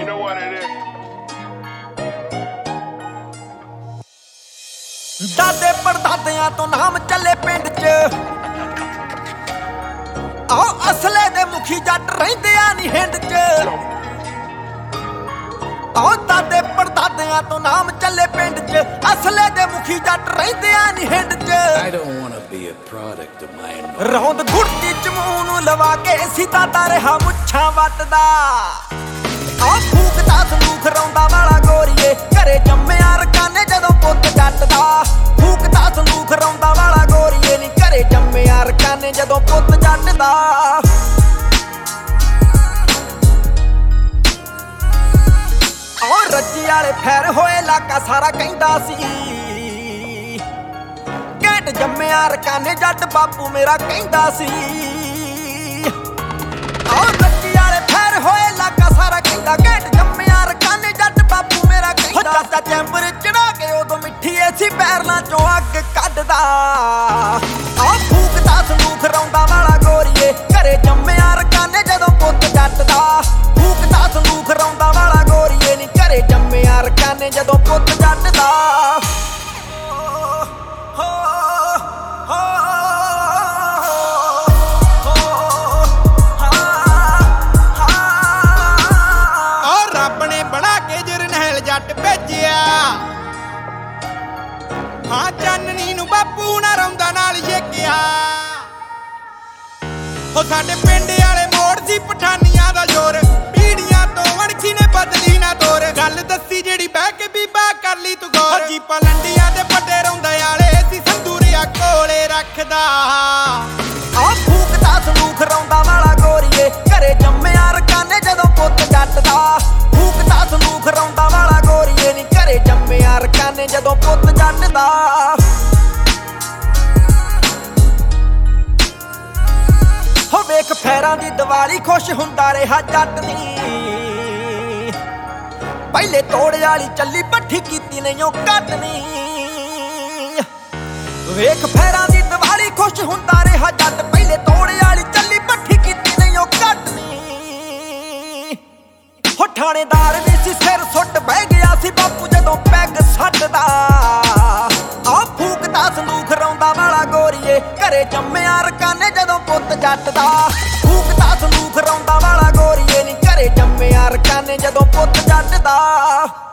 know what it is. ਦਾਦੇ ਪੜਦਾਦਿਆਂ ਤੋਂ ਨਾਮ ਚੱਲੇ ਪਿੰਡ 'ਚ ਆਹ ਅਸਲੇ ਦੇ ਮੁਖੀ ਜੱਟ ਰਹਿੰਦੇ ਆ ਨੀ ਹਿੰਡ 'ਚ ਆਹ ਦਾਦੇ ਪੜਦਾਦਿਆਂ ਤੋਂ ਨਾਮ ਚੱਲੇ ਪਿੰਡ 'ਚ ਅਸਲੇ ਦੇ ਮੁਖੀ ਜੱਟ ਰਹਿੰਦੇ ਆ ਨੀ ਹਿੰਡ 'ਚ I don't want to be a product of my environment. ਰੌਂਦ ਗੁੜਤੀ ਚ ਮੂੰਹ ਨੂੰ ਲਵਾ ਕੇ ਸੀਤਾ ਤਾਂ ਰਿਹਾ ਮੁੱਛਾਂ ਵੱਟਦਾ ਆਹ ਫੂਕਦਾ ਸੰਦੂਖ ਰੌਂਦਾ ਵਾਲਾ ਗੋਰੀਏ ਘਰੇ ਜੰਮਿਆ ਰਕਾਨੇ ਜਦੋਂ ਪੁੱਤ ਜੱਟਦਾ ਫੂਕਦਾ ਸੰਦੂਖ ਰੌਂਦਾ ਵਾਲਾ ਗੋਰੀਏ ਨੀ ਘਰੇ ਜੰਮਿਆ ਰਕਾਨੇ ਜਦੋਂ ਪੁੱਤ ਜੱਟਦਾ ਆਹ ਰੱਜੀ ਵਾਲੇ ਫੈਰ ਹੋਏ ਇਲਾਕਾ ਸਾਰਾ ਕਹਿੰਦਾ ਸੀ ਘੈਂਟ ਜੰਮਿਆ ਰਕਾਨੇ ਜੱਟ ਬਾਪੂ ਮੇਰਾ ਕਹਿੰਦਾ ਸੀ ਆਹ ਰੱਜੀ ਵਾਲੇ ਫੈਰ ਹੋਏ ਇਲਾਕਾ ਸਾਰਾ ਕਹਿੰਦਾ ਘੈਂਟ ਜੰਮਿਆ ਰਕਾਨੇ ਜੱਟ ਬਾਪੂ ਮੇਰਾ ਕਹਿੰਦਾ ਚਾਚਾ ਚੈਂਬਰ ਚੜਾ ਕੇ ਉਦੋਂ ਮਿੱਠੀ ਐਸੀ ਪੈਰਲਾਂ ਚੋਂ ਅੱਗ ਕੱਢਦਾ ਆਹ ਫੂਕਦਾ ਸੰਦੂਖ ਰੌਂਦਾ ਵਾਲਾ ਗੋਰੀਏ ਘਰੇ ਜੰਮਿਆ ਰਕਾਨੇ ਜਦੋਂ ਪੁੱਤ ਜੱਟਦਾ ਫੂਕਦਾ ਸੰਦੂਖ ਰੌਂਦਾ ਵਾਲਾ ਗੋਰੀਏ ਨੀ ਘਰੇ ਜੰਮਿਆ ਰਕਾਨੇ ਜਦੋਂ ਪੁੱਤ ਜੱਟਦਾ ਜੱਟ ਭੇਜਿਆ ਹਾਂ ਚਾਨਣੀ ਨੂੰ ਬਾਪੂ ਨਾ ਰੌਂਦਾ ਨਾਲ ਯੇਕਿਆ ਹੋ ਸਾਡੇ ਪਿੰਡ ਵਾਲੇ ਮੋੜ ਸੀ ਪਠਾਨੀਆਂ ਦਾ ਜ਼ੋਰ ਪੀੜੀਆਂ ਤੋਂ ਵਣਖੀ ਨੇ ਬਦਲੀ ਨਾ ਤੋਰ ਗੱਲ ਦੱਸੀ ਜਿਹੜੀ ਬਹਿ ਕੇ ਬੀਬਾ ਕਰ ਲਈ ਤੂੰ ਗੌਰ ਜੀ ਪਲੰਡੀਆਂ ਦੇ ਵੱਡੇ ਰੌਂਦੇ ਵਾਲੇ ਸੀ ਸੰਦੂਰੀਆ ਕੋਲੇ ਰੱਖਦਾ ਆਹ ਫੂਕਦਾ ਸੰਦੂਖ ਰੌਂਦਾ ਵਾਲਾ ਗੋਰੀਏ ਘਰੇ ਜੰਮਿਆ ਰਕਾਨੇ ਜਦੋਂ ਪੁੱਤ ਜੱਟਦਾ ਫੂਕਦਾ ਸੰਦੂਖ ਰੌਂਦਾ ਵਾਲਾ ਗੋਰੀਏ ਨੀ ਘਰੇ ਜੰਮਿਆ ਰਕਾਨੇ ਜਦੋਂ ਪੁੱਤ ਜੱਟਦਾ ਹੋ ਵੇਖ ਫੈਰਾਂ ਦੀ ਦੀਵਾਲੀ ਖੁਸ਼ ਹੁੰਦਾ ਰਿਹਾ ਜੱਟ ਨੀ ਪਹਿਲੇ ਤੋੜੇ ਵਾਲੀ ਚੱਲੀ ਪੱਠੀ ਕੀਤੀ ਨਹੀਂ ਉਹ ਘੱਟ ਨੀ ਵੇਖ ਫੈਰਾਂ ਦੀ ਦੀਵਾਲੀ ਖੁਸ਼ ਹੁੰਦਾ ਰਿਹਾ ਜੱਟ ਪਹਿਲੇ ਤੋੜੇ ਵਾਲੀ ਚੱਲੀ ਪੱਠੀ ਕੀਤੀ ਨਹੀਂ ਉਹ ਘੱਟ ਨੀ ਹੋ ਠਾਣੇਦਾਰ ਵੀ ਸੀ ਸਿਰ ਸੁੱਟ ਬਹਿ ਗਿਆ ਸੀ ਬਾਪੂ ਜਦੋਂ ਪੈਗ ਸੱਟਦਾ ਆਹ ਫੂਕਦਾ ਸੰਦੂਖ ਰੌਂਦਾ ਵਾਲਾ ਗੋਰੀਏ ਘਰੇ ਜੰਮਿਆ ਰਕਾਨੇ ਜਦੋਂ ਪੁੱਤ ਜੱਟਦਾ ਫੂਕਦਾ ਸੰਦੂਖ ਰੌਂਦਾ ਵਾਲਾ ਗੋਰੀਏ ਨੀ ਘਰੇ ਜੰਮਿਆ ਰਕਾਨੇ ਜਦੋਂ ਪੁੱਤ ਜੱਟਦਾ